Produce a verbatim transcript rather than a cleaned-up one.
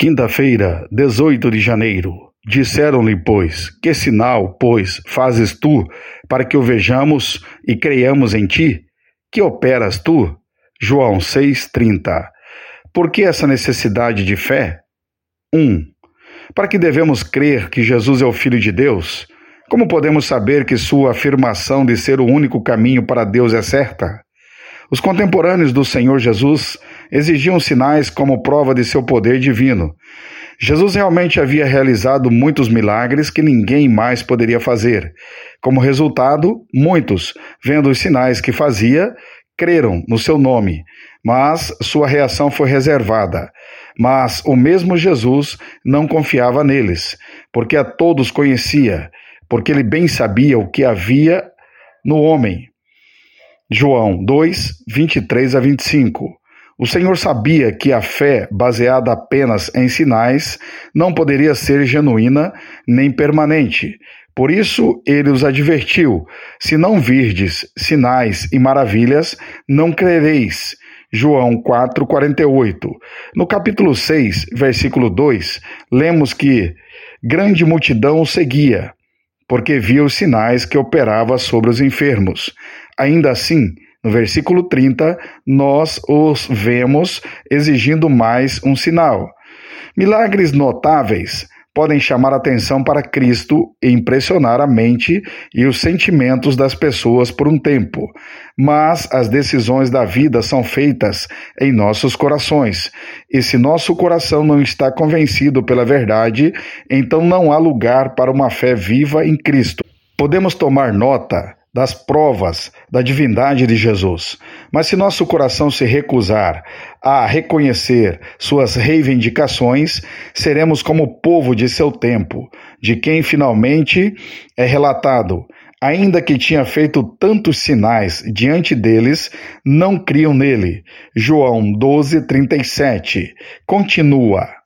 Quinta-feira, dezoito de janeiro. Disseram-lhe, pois, que sinal, pois, fazes tu, para que o vejamos e creiamos em ti? Que operas tu? João seis, trinta. Por que essa necessidade de fé? um. Para que devemos crer que Jesus é o Filho de Deus? Como podemos saber que sua afirmação de ser o único caminho para Deus é certa? Os contemporâneos do Senhor Jesus exigiam sinais como prova de seu poder divino. Jesus realmente havia realizado muitos milagres que ninguém mais poderia fazer. Como resultado, muitos, vendo os sinais que fazia, creram no seu nome, mas sua reação foi reservada. Mas o mesmo Jesus não confiava neles, porque a todos conhecia, porque ele bem sabia o que havia no homem. João dois, vinte e três a vinte e cinco. O Senhor sabia que a fé, baseada apenas em sinais, não poderia ser genuína nem permanente. Por isso, ele os advertiu: se não virdes sinais e maravilhas, não crereis. João quatro, quarenta e oito. No capítulo seis, versículo dois, lemos que grande multidão o seguia, porque via os sinais que operava sobre os enfermos. Ainda assim, no versículo trinta, nós os vemos exigindo mais um sinal. Milagres notáveis podem chamar atenção para Cristo e impressionar a mente e os sentimentos das pessoas por um tempo, mas as decisões da vida são feitas em nossos corações, e se nosso coração não está convencido pela verdade, então não há lugar para uma fé viva em Cristo. Podemos tomar nota das provas da divindade de Jesus. Mas se nosso coração se recusar a reconhecer suas reivindicações, seremos como o povo de seu tempo, de quem finalmente é relatado: ainda que tinha feito tantos sinais diante deles, não criam nele. João doze, trinta e sete. Continua.